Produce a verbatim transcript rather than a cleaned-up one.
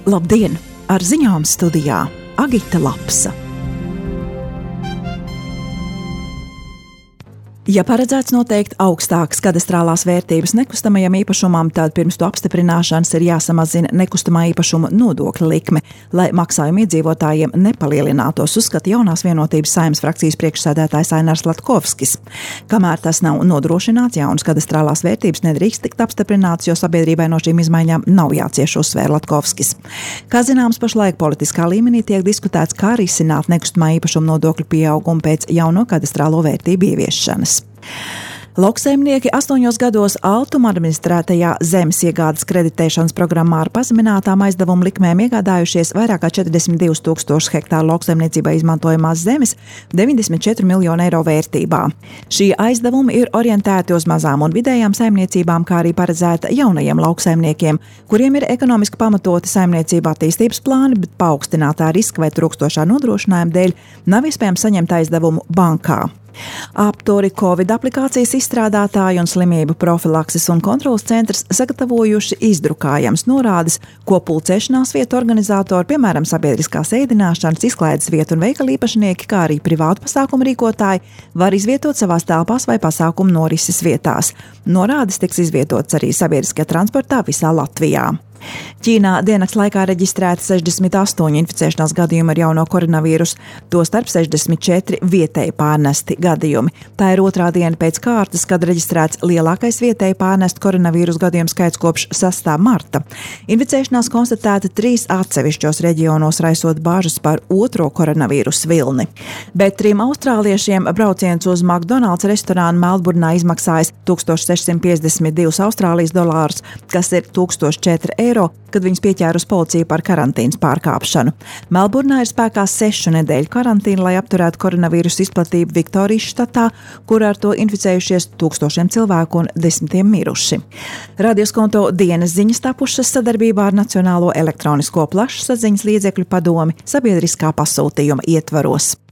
Labdien! Ar ziņām studijā Agita Lapsa. Ja paredzēts noteikt augstākas kadastrālās vērtības nekustamajam īpašumam, tad pirms to apstiprināšanas ir jāsamazina nekustamā īpašuma nodokļa likme, lai maksājumi iedzīvotājiem nepalielinātos, uzskata jaunās vienotības Saeimas frakcijas priekšsēdētājs Ainars Latkovskis. Kamēr tas nav nodrošināts, jaunas kadastrālās vērtības nedrīkst tikt apstiprināts, jo sabiedrībai no šīm izmaiņām nav jācieš, uzsvēra Latkovskis. Kā zināms, pašlaik politiskā līmenī tiek diskutēts, kā risināt nekustamā īpašuma nodokļu pieaugumu pēc jauno kadastrālo vērtību ieviešanas. Lauksaimnieki astoņos gados Altuma administrētajā zemes iegādes kreditēšanas programmā ar pazeminātām aizdevumu likmēm iegādājušies vairāk kā četrdesmit divus tūkstošus hektāru lauksaimniecībā izmantojamās zemes deviņdesmit četru miljonu eiro vērtībā. Šie aizdevumi ir orientēti uz mazām un vidējām saimniecībām, kā arī paredzēta jaunajiem lauksaimniekiem, kuriem ir ekonomiski pamatoti saimniecība attīstības plāni, bet paaugstinātā riska vai trūkstošā nodrošinājuma dēļ nav iespējams saņemt aizdevumu bankā. Apturi Covid aplikācijas izstrādātāji un slimību profilakses un kontrolas centrs sagatavojuši izdrukājams norādes, ko pulcēšanās vietu organizatori, piemēram, sabiedriskās ēdināšanas, izklaides vietu un veikalu īpašnieki, kā arī privātu pasākumu rīkotāji, var izvietot savās telpās vai pasākumu norises vietās. Norādes tiks izvietotas arī sabiedriskajā transportā visā Latvijā. Ķīnā diennakts laikā reģistrēti sešdesmit astoņi inficēšanās gadījumi ar jauno koronavīrusu, tostarp sešdesmit četri vietēji pārnesti gadījumi. Tā ir otrā diena pēc kārtas, kad reģistrēts lielākais vietēji pārnestu koronavīrusu gadījumu skaits kopš sastā marta. Inficēšanās konstatēta trīs atsevišķos reģionos, raisot bāžas par otro koronavīrusu vilni. Bet trim austrāliešiem brauciens uz McDonald's restorānu Melburnā izmaksājas tūkstoš sešsimt piecdesmit divus Austrālijas dolārus, kas ir tūkstoš četri eiro, kad viņus pieķēra uz policiju par karantīnas pārkāpšanu. Melburnā ir spēkā sešu nedēļu karantīna, lai apturētu koronavīrusu izplatību Viktorijas štatā, kur ar to inficējušies tūkstošiem cilvēku un desmitiem miruši. Radioskonto dienas ziņas tapušas sadarbībā ar Nacionālo elektronisko plašsaziņas līdzekļu padomi sabiedriskā pasūtījuma ietvaros.